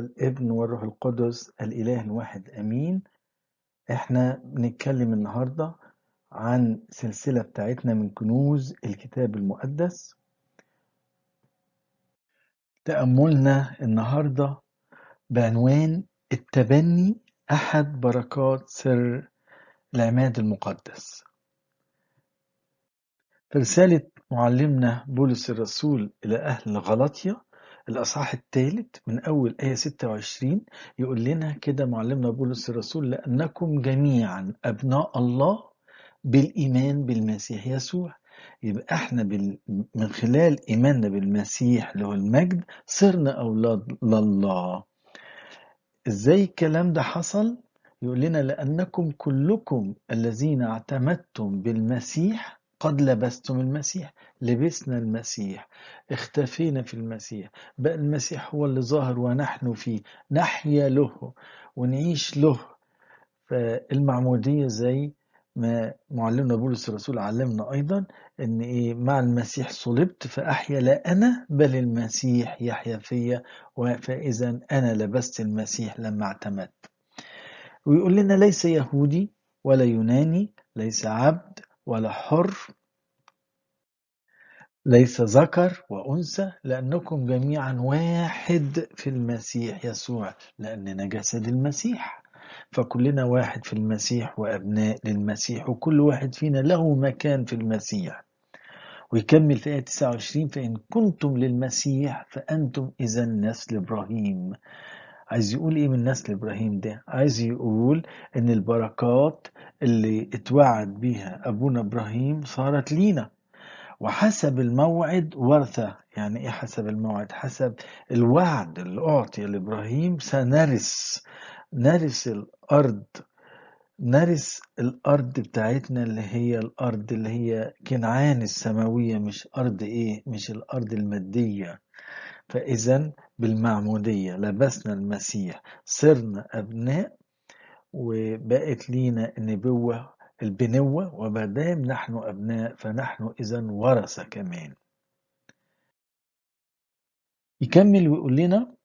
والابن والروح القدس الإله الواحد أمين. احنا بنتكلم النهاردة عن سلسلة بتاعتنا من كنوز الكتاب المقدس. تأملنا النهاردة بعنوان التبني أحد بركات سر العماد المقدس. في رسالة معلمنا بولس الرسول إلى أهل غلاطيا الأصحاح الثالث من أول آية 26 يقول لنا كده معلمنا بولس الرسول: لأنكم جميعا أبناء الله بالإيمان بالمسيح يسوع. يبقى احنا من خلال إيماننا بالمسيح اللي هو المجد صرنا أولاد لله. إزاي الكلام ده حصل؟ يقول لنا: لأنكم كلكم الذين اعتمدتم بالمسيح قد لبستم المسيح. لبسنا المسيح، اختفينا في المسيح، بقى المسيح هو اللي ظاهر ونحن فيه، نحيا له ونعيش له. فالمعمودية زي ما معلمنا بولس الرسول علمنا أيضا إن مع المسيح صلبت فأحيا لا أنا بل المسيح يحيا فيا. فإذا أنا لبست المسيح لما اعتمدت. ويقول لنا: ليس يهودي ولا يوناني، ليس عبد ولا حر، ليس ذكر وأنثى، لأنكم جميعا واحد في المسيح يسوع، لأننا جسد المسيح. فكلنا واحد في المسيح وأبناء للمسيح، وكل واحد فينا له مكان في المسيح. ويكمل في آية 29: فإن كنتم للمسيح فأنتم إذا نسل إبراهيم. عايز يقول إيه من نسل إبراهيم ده؟ عايز يقول إن البركات اللي اتوعد بيها أبونا إبراهيم صارت لينا، وحسب الموعد ورثة. يعني إيه حسب الموعد؟ حسب الوعد اللي أعطي لإبراهيم نرث الأرض. نرث الأرض بتاعتنا اللي هي الأرض اللي هي كنعان السماوية، مش الأرض المادية. فإذا بالمعمودية لبسنا المسيح، صرنا أبناء، وبقت لينا البنوة، ومادام نحن أبناء فنحن إذا ورثة كمان. يكمل ويقول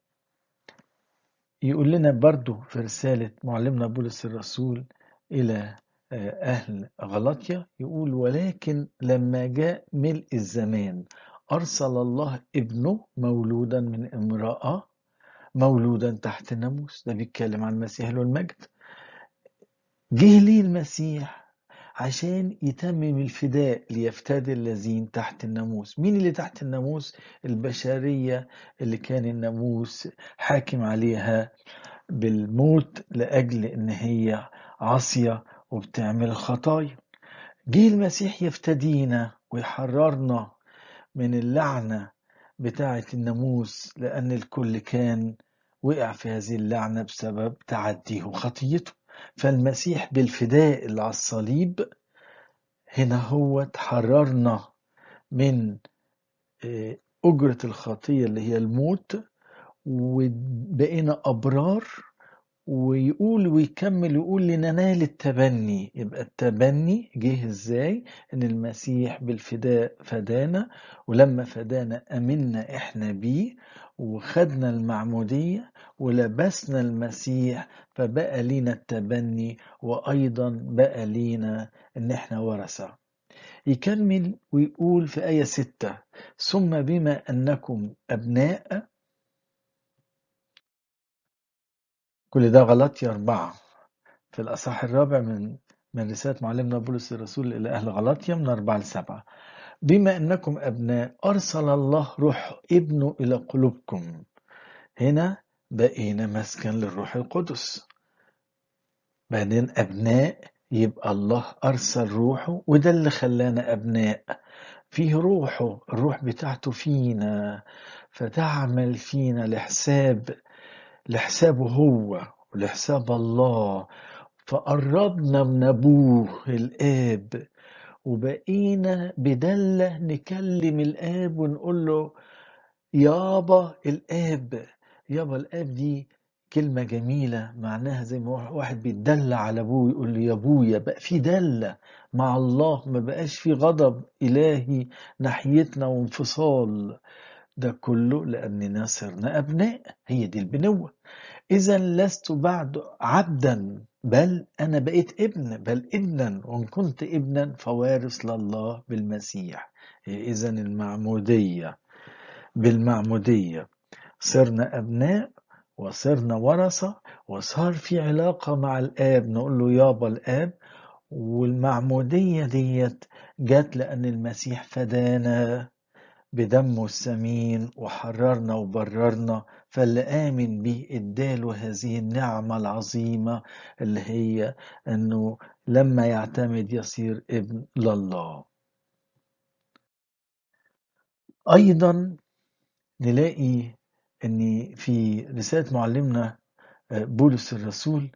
لنا برضو في رسالة معلمنا بولس الرسول إلى أهل غلاطيا، يقول: ولكن لما جاء ملء الزمان أرسل الله ابنه مولودا من امرأة، مولودا تحت الناموس. ده بيتكلم عن المسيح له المجد. جه ليه المسيح؟ عشان يتمم الفداء ليفتدي الذين تحت الناموس. مين اللي تحت الناموس؟ البشرية اللي كان الناموس حاكم عليها بالموت لأجل إن هي عاصية وبتعمل خطايا. جه المسيح يفتدينا ويحررنا من اللعنة بتاعة الناموس، لأن الكل كان وقع في هذه اللعنة بسبب تعديه وخطيته. فالمسيح بالفداء اللي على الصليب هنا هو تحررنا من أجرة الخطية اللي هي الموت، وبقينا أبرار. ويكمل يقول لننال التبني. يبقى التبني جه ازاي؟ ان المسيح بالفداء فدانا، ولما فدانا امنا احنا بيه وخدنا المعمودية ولبسنا المسيح، فبقى لينا التبني، وايضا بقى لينا ان احنا ورثة. يكمل ويقول في آية 6: ثم بما انكم ابناء. كل ده غلطية 4 في الأصحاح الرابع من رسالة معلمنا بولس الرسول إلى أهل غلاطيا من 4-7: بما أنكم أبناء أرسل الله روح ابنه إلى قلوبكم. هنا بقينا مسكن للروح القدس. بعدين أبناء، يبقى الله أرسل روحه، وده اللي خلانا أبناء. فيه روحه، الروح بتاعته فينا، فتعمل فينا لحسابه هو ولحساب الله. فقربنا من أبوه الآب، وبقينا بدلة نكلم الآب ونقول له يابا الآب. يابا الآب دي كلمة جميلة، معناها زي ما واحد بيتدلع على أبوه يقول له يا أبويا. بقى في دلة مع الله، ما بقاش في غضب إلهي ناحيتنا وانفصال. ده كله لأننا صرنا أبناء، هي دي البنوة. إذا لست بعد عبدا، بل أنا بقيت ابن، بل ابنا، وإن كنت ابنا فوارث لله بالمسيح. إذا بالمعمودية صرنا أبناء وصرنا ورثة، وصار في علاقة مع الآب، نقول له يابا الآب. والمعمودية ديت جات لأن المسيح فدانا بدمه الثمين وحررنا وبررنا، فاللي آمن به اداله هذه النعمة العظيمة اللي هي أنه لما يعتمد يصير ابن لله. أيضا نلاقي أن في رسالة معلمنا بولس الرسول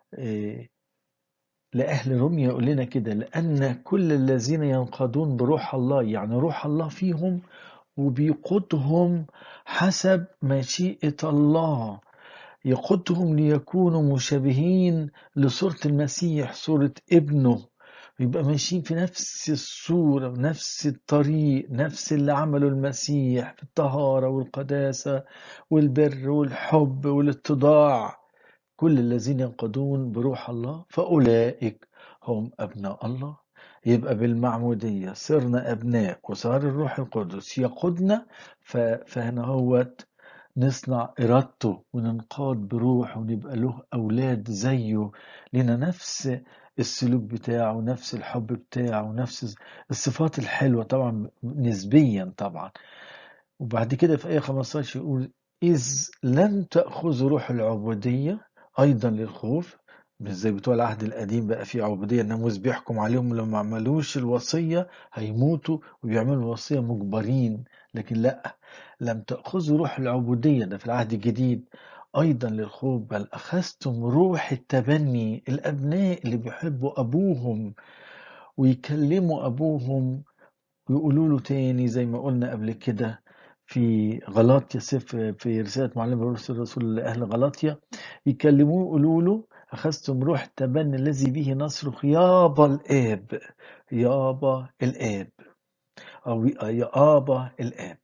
لأهل روميا يقول لنا كده: لأن كل الذين ينقضون بروح الله، يعني روح الله فيهم وبيقودهم حسب مشيئة الله، يقودهم ليكونوا مشابهين لصورة المسيح، صورة ابنه، يبقى ماشيين في نفس الصورة، نفس الطريق، نفس اللي عمله المسيح في الطهارة والقداسة والبر والحب والاتضاع. كل الذين ينقضون بروح الله فأولئك هم أبناء الله. يبقى بالمعمودية صرنا أبناء، وصار الروح القدس يقودنا، فهنا هوت نصنع إرادته وننقاد بروح ونبقى له أولاد زيه، لنا نفس السلوك بتاعه ونفس الحب بتاعه ونفس الصفات الحلوة، طبعا نسبيا طبعا. وبعد كده في آية 15 يقول: إذ لم تأخذوا روح العبودية أيضا للخوف. مش زي بتوع العهد القديم بقى في عبودية، الناموس بيحكم عليهم لو ما عملوش الوصية هيموتوا، وبيعملوا الوصية مجبرين. لكن لا، لم تأخذوا روح العبودية، ده في العهد الجديد، أيضا للخوف، بل أخذتم روح التبني، الأبناء اللي بيحبوا أبوهم ويكلموا أبوهم ويقولوا له تاني زي ما قلنا قبل كده في غلاطيا، في رسالة معلم بولس الرسول لأهل غلاطيا، يكلموه يقولوا له: أخذتم روح التبني الذي به نصرخ يابا الآب، يابا الآب، أو يا آبا الآب.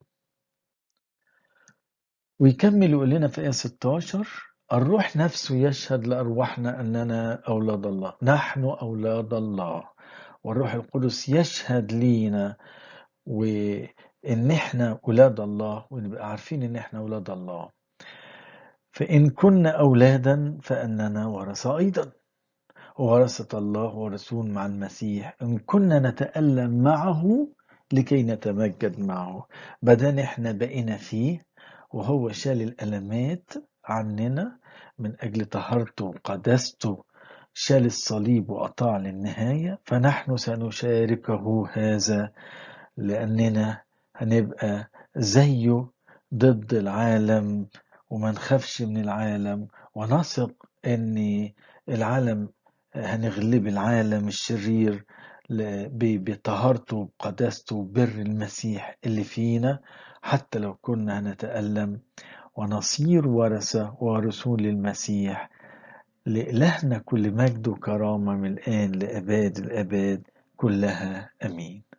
ويكمل يقول لنا في آية 16: الروح نفسه يشهد لأرواحنا أننا أولاد الله، نحن أولاد الله، والروح القدس يشهد لينا وإن إحنا أولاد الله، ونبقى عارفين إن إحنا أولاد الله. فإن كنا أولادا فأننا ورثة أيضا، ورثة الله ورسول مع المسيح، إن كنا نتألم معه لكي نتمجد معه. بدل إحنا بقينا فيه وهو شال الألمات عننا من أجل طهارته وقداسته، شال الصليب وأطاع للنهاية، فنحن سنشاركه هذا، لأننا هنبقى زيه ضد العالم، وما نخافش من العالم، ونثق ان العالم هنغلب العالم الشرير بطهارته وبقداسته وبر المسيح اللي فينا، حتى لو كنا هنتألم، ونصير ورثة ورسول المسيح. لإلهنا كل مجد وكرامة من الآن لأباد الآباد كلها، أمين.